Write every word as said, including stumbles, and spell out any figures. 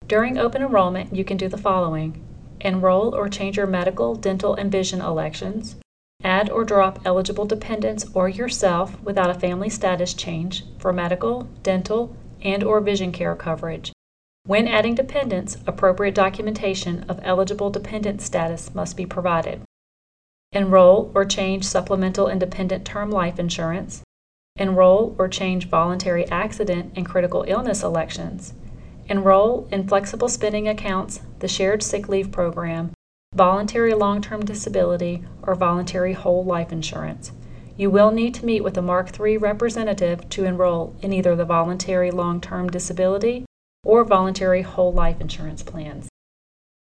During open enrollment, you can do the following: enroll or change your medical, dental, and vision elections, add or drop eligible dependents or yourself without a family status change for medical, dental, and or vision care coverage. When adding dependents, appropriate documentation of eligible dependent status must be provided. Enroll or change supplemental and dependent term life insurance, enroll or change voluntary accident and critical illness elections, enroll in flexible spending accounts, the shared sick leave program, voluntary long-term disability, or voluntary whole life insurance. You will need to meet with a Mark three representative to enroll in either the voluntary long-term disability or voluntary whole life insurance plans.